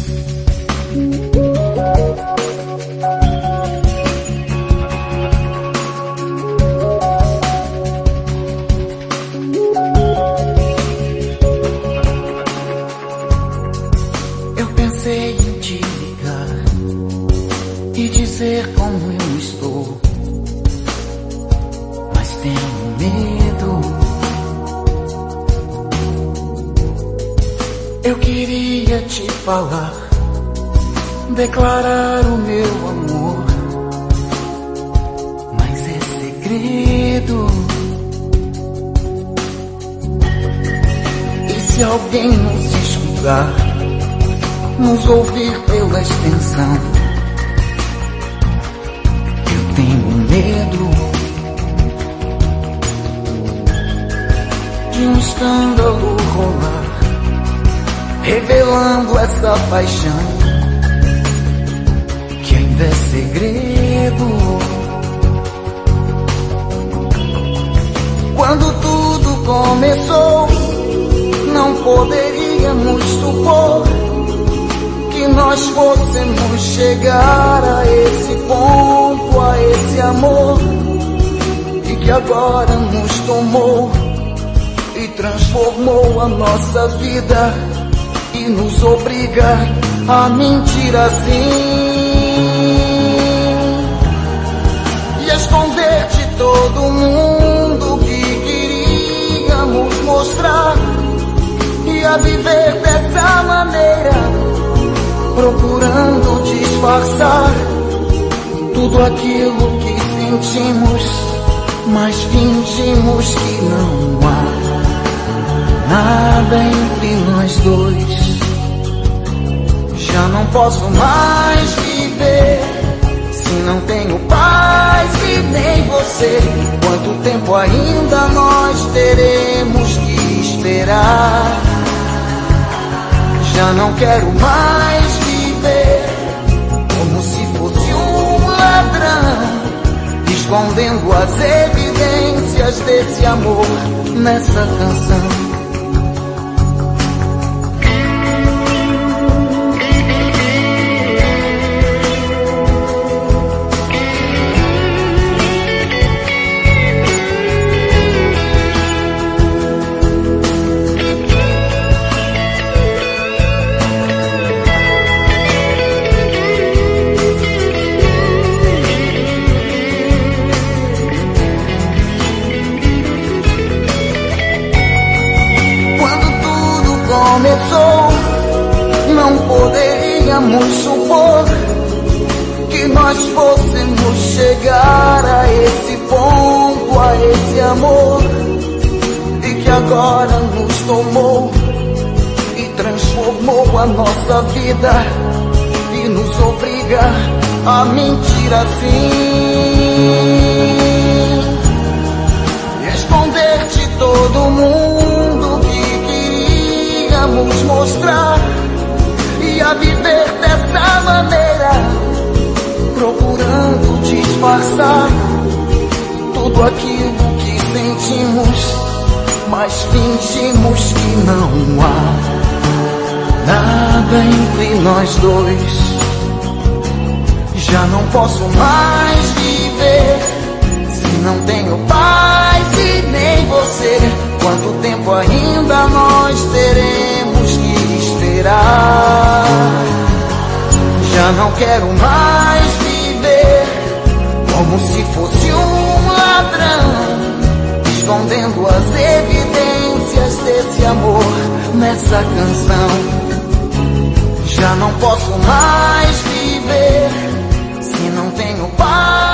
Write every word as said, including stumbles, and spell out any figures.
Eu pensei em te ligar e dizer como eu estou, mas tenho medo. Eu queria te falar, declarar o meu amor, mas é segredo. E se alguém nos escutar, nos ouvir pela extensão, eu tenho medo de um escândalo rolar, revelando essa paixão que ainda é segredo. Quando tudo começou, não poderíamos supor que nós fôssemos chegar a esse ponto, a esse amor, e que agora nos tomou e transformou a nossa vida e nos obriga a mentir assim e esconder de todo mundo que queríamos mostrar, e a viver dessa maneira, procurando disfarçar tudo aquilo que sentimos, mas fingimos que não há nada entre nós dois. Já não posso mais viver se não tenho paz e nem você. Quanto tempo ainda nós teremos que esperar? Já não quero mais viver como se fosse um ladrão, escondendo as evidências desse amor nessa canção. Começou, não poderíamos supor que nós fôssemos chegar a esse ponto, a esse amor, e que agora nos tomou e transformou a nossa vida e nos obriga a mentir assim e esconder de todo mundo que nos mostrar, e a viver dessa maneira, procurando disfarçar tudo aquilo que sentimos, mas fingimos que não há nada entre nós dois. Já não posso mais viver se não tenho paz e nem você. Quanto tempo ainda nós teremos que esperar? Já não quero mais viver como se fosse um ladrão, escondendo as evidências desse amor nessa canção. Já não posso mais viver se não tenho paz